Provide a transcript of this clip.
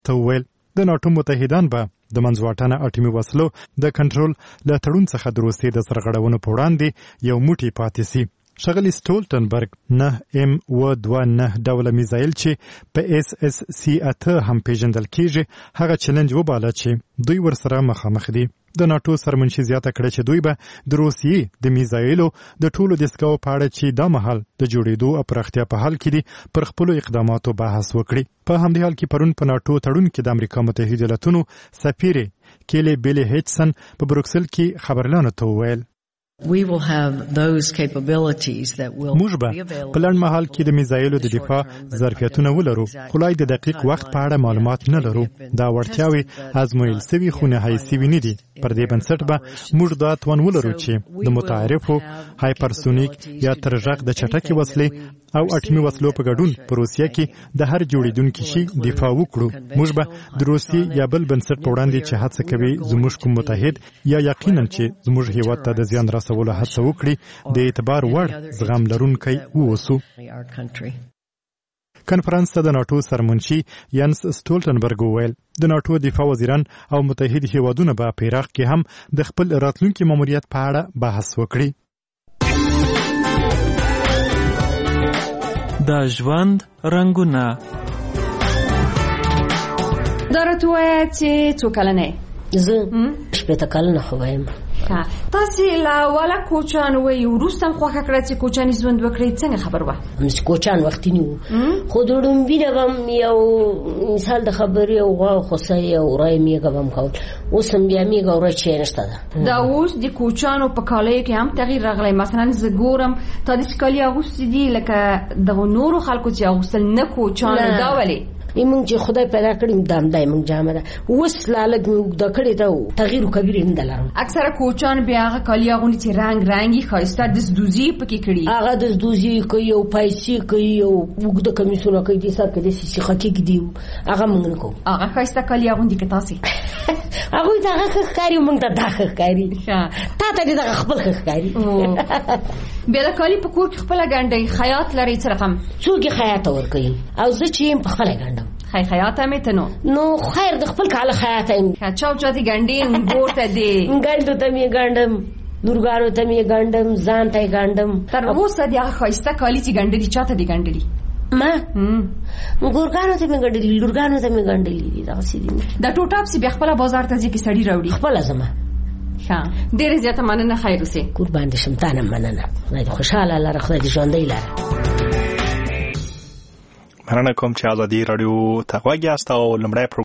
ته وویل د ناټو متحدان به د منځواټنه اټومي وسلو د کنټرول له تړون څخه د روسیې د سرغړونو په وړاندې یو موټی پاتې سي. ښاغلي سټولټنبرګ 9M29 ډوله میزایل چې په SSC-8 هم پیژندل کیږي هغه چلنج وباله چې دوی ورسره مخامخ دي. د ناټو سرمنشي زیاته کړه چې دوی به د روسیې د میزایلو د ټولو دستګاو په اړه چې دا مهال د جوړېدو او پراختیا په حال کې دي پر خپلو اقداماتو بحث وکړي. په همدې حال کې پرون په ناټو تړون کې د امریکا متحده ایالاتونو سفیر کیلی بیلی هیچسن په بروکسل کې خبرلانو ته وویل موږ به په لنډ مهال کې د میزایلو د دفاع ظرفیتونه ولرو، خو لا د دقیق وخت په اړه معلومات نه لرو. دا وړتیاوې ازمویل سوي خو نهایي سوي نه دي. پر دې بنسټ به موږ دا توان ولرو چې د متعارفو هایپرسونیک یا ترغږ د چټکې وسلې او اټومي وسلو په ګډون په روسیه کې د هر جوړېدونکي شي دفاع وکړو. موږ به د روسیې یا بل بنسټ په وړاندې چې هڅه کوي زموږ کوم متحد یا یقینا چې زموږ هیواد ته د زیان رسولو هڅه وکړي د اعتبار وړ زغم لرونکی ووسو. کنفرانس ته د ناټو سرمنشي ینس سټولټنبرګ وویل د ناټو دفاع وزیران او متحد هیوادونه به په عراق کې هم د خپل راتلونکي ماموریت په اړه بحث وکړي. د ژوند رنګونه دا راته ووایه چې څو کلنه یې؟ زه 80 کلنه خو یم. تاسې له اوله کوچان وایي وروسته هم خوښه کړه چې کوچاني ژوند وکړئ، څنګه خبر وه؟ چې کوچان وختي نه وو، خو د ړومبي نه به هم یو مثال د خبرې او غوا او خوسۍ او وری میږه به هم کول. اوس هم بیا میږه وری چې نشته ده. دا اوس د کوچانو په کالیو کې هم تغییر راغلی. مثلا زه ګورم تا داسې کالي اغوستي دي لکه دغو نورو خلکو چې اغوستل نه کوچانو. دا ولې؟ موږ چې خدای پیدا کړی دامدای موږ جامه ده اوس لالګ موږ د کړی ته تغییر کبیر نه دلارم. اکثره کوچان بیا هغه کالی اغونی چې رنگ رنگي ښایسته دزدوزي پکې کړي، هغه دزدوزي کوي او پیسې کوي او وګد کمیسونه کوي د سات کې د سیخه کې دی هغه موږ نه کوو. هغه ښایسته کالی اغوندي کې تاسو هغه دا ښکاری موږ ته دا ښکاری تا ته دې دا خپل ښکاری. بیا د کالی په کور کې خپل ګنډي خیاط لري څه رقم؟ څوک خیاط ور کوي او زه چې په خپل ګنډم. خیاط هم ته نو خیر د خپل کاله خیاط هم چاو چاته ګنډي ګورته دی ګنډو ته می ګنډم لورګانو ته می ګنډم ځان ته ګنډم. تر اوسه دی هغه خایسته کالی چې ګنډلي چاته دی ګنډلي؟ ما ګورګانو ته می ګنډلي لورګانو ته می ګنډلي دا سیدی. دا ټوټاپس بیا خپل بازار ته ځي کې سړی راوړي خپل زما. ډېر زیاته مننه، خیر اوسې. قربان دې شم تانه مننه. خدای دې خوشاله لره، خدای دې ژوندۍ لره. مننه کوم چې ازادي رادیو ته غوږ یاست او لومړی